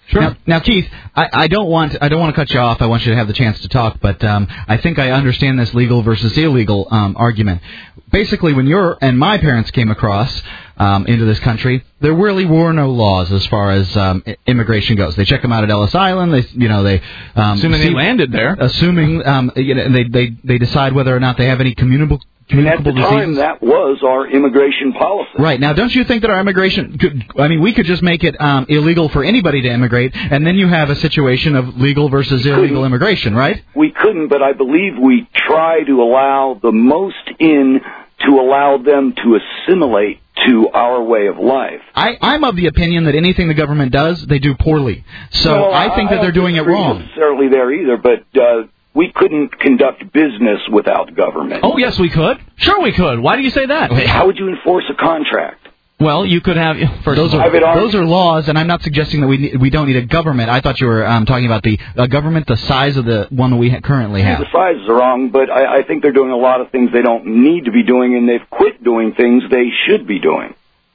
Sure. Now, now Keith, I, I don't want I don't want to cut you off. I want you to have the chance to talk, but um, I think I understand this legal versus illegal um, argument. Basically, when your and my parents came across um, into this country, there really were no laws as far as um, immigration goes. They check them out at Ellis Island. They, you know, they um, assuming see, they landed there. Assuming um, you know, they they they decide whether or not they have any communicable. And at the time, that was our immigration policy. Right. Now, don't you think that our immigration could, I mean, we could just make it um, illegal for anybody to immigrate, and then you have a situation of legal versus illegal immigration, right? We couldn't, but I believe we try to allow the most in to allow them to assimilate to our way of life. I, I'm of the opinion that anything the government does, they do poorly. So well, I think I that they're doing it wrong. Not necessarily there either, but... Uh, we couldn't conduct business without government. Oh, yes, we could. Sure, we could. Why do you say that? How would you enforce a contract? Well, you could have... First those, are, those are laws, and I'm not suggesting that we need, we don't need a government. I thought you were um, talking about the a government the size of the one that we ha- currently have. The sizes are wrong, but I, I think they're doing a lot of things they don't need to be doing, and they've quit doing things they should be doing.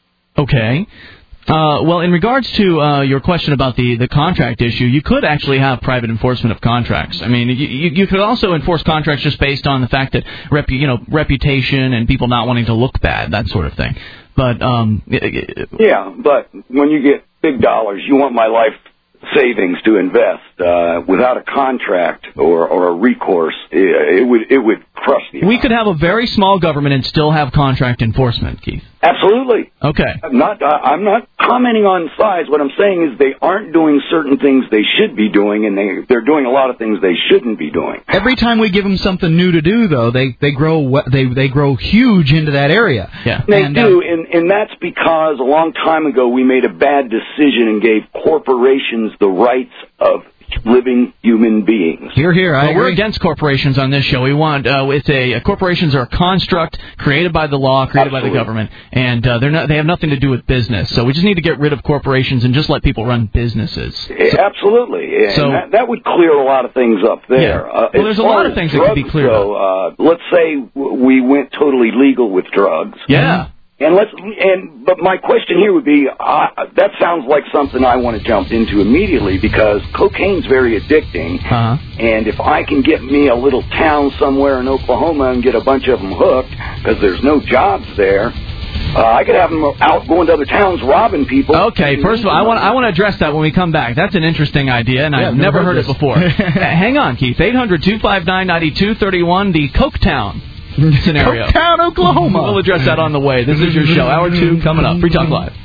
Okay. Uh, well, in regards to uh, your question about the, the contract issue, you could actually have private enforcement of contracts. I mean, you, you, you could also enforce contracts just based on the fact that rep, you know, reputation and people not wanting to look bad, that sort of thing. But um, yeah, but when you get big dollars, you want my life savings to invest uh, without a contract or, or a recourse. It, it would it would crush the. We could have a very small government and still have contract enforcement, Keith. Absolutely. Okay. I'm not uh, I'm not commenting on size. What I'm saying is they aren't doing certain things they should be doing, and they they're doing a lot of things they shouldn't be doing. Every time we give them something new to do, though, they they grow they they grow huge into that area. Yeah. They and, do, uh, and and that's because a long time ago we made a bad decision and gave corporations the rights of living human beings. Here, here, I well, agree. We're against corporations on this show. We want uh, it's a uh, corporations are a construct created by the law, created Absolutely. by the government, and uh, they're not they have nothing to do with business. So we just need to get rid of corporations and just let people run businesses. So, Absolutely, and so that, that would clear a lot of things up there. Yeah. Uh, well, there's a lot of things that could be cleared go, up. Uh, let's say we went totally legal with drugs. Yeah. And let's and but my question here would be uh, that sounds like something I want to jump into immediately because cocaine's very addicting. Uh-huh. And if I can get me a little town somewhere in Oklahoma and get a bunch of them hooked because there's no jobs there, uh, I could have them out going to other towns robbing people. Okay, first of all, I want I want to address that when we come back. That's an interesting idea, and yeah, I've never heard, heard it before. Hang on, Keith. eight hundred two five nine nine two three one, the Coketown scenario. Coketown, Oklahoma. We'll address that on the way. This is your show. Hour two coming up. Free Talk Live.